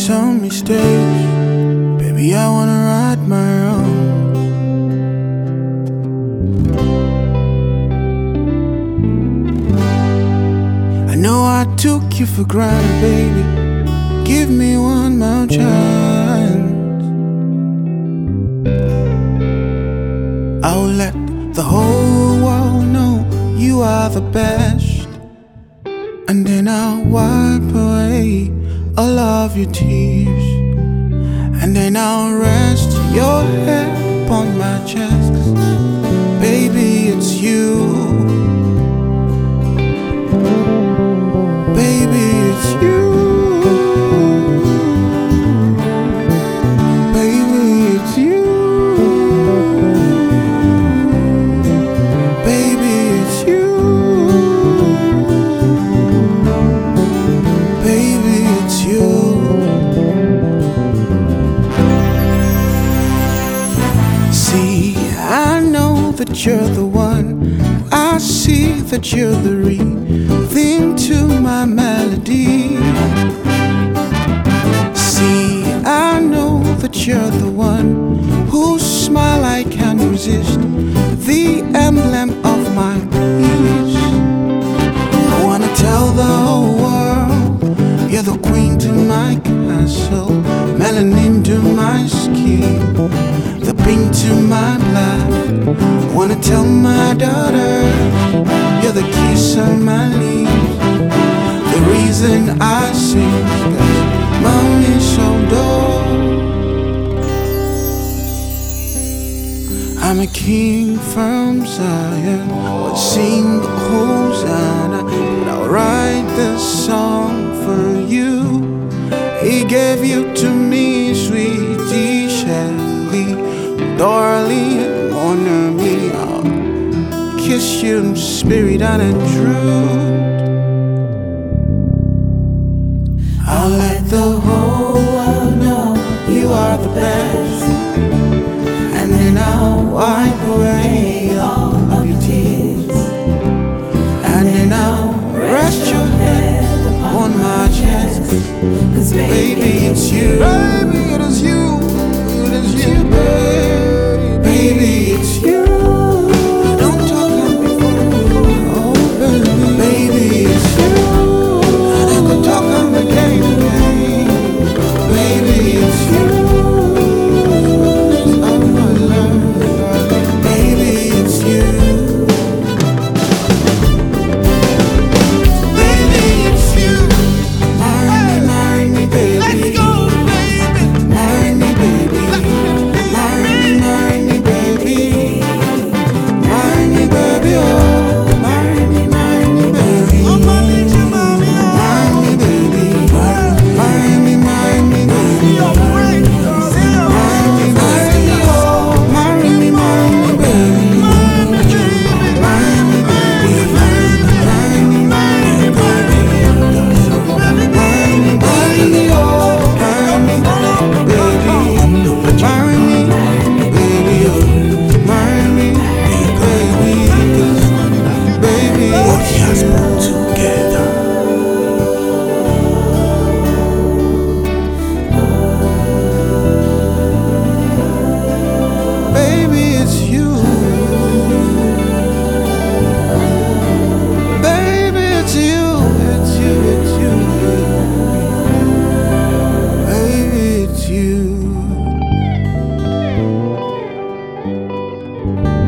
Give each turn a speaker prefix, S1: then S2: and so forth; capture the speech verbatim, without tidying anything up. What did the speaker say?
S1: some mistakes, baby, I wanna right my wrongs. I know I took you for granted, baby. Give me one more chance. I'll let the whole world know you are the best, and then I'll wipe away all of your tears, and then I'll rest your head upon my chest. 'Cause baby, it's you. Baby, it's you. Baby, it's you. Baby, it's you. Baby, it's you. See, I know that you're the one. I see that you're the rhythm to my melody. See, I know that you're the one whose smile I can't resist, the emblem of my peace. I wanna tell the whole world you're the queen to my castle, melanin to my skin, the pink to my blood. I wanna tell my daughter you're the kiss on my lips, the reason I sing is 'cause mommy's so dull. I'm a king from Zion, would sing Hosanna, but I'll write this song for you. He gave you to me, sweetie Shelly, darling, mon ami. I'll kiss you in spirit and in truth. I'll let the whole world know you are the best, and then I'll wipe away all of your tears, and then I'll rest your head upon my chest. 'Cause baby, it's you. Baby, it is you. It is you, baby. Baby, it's you.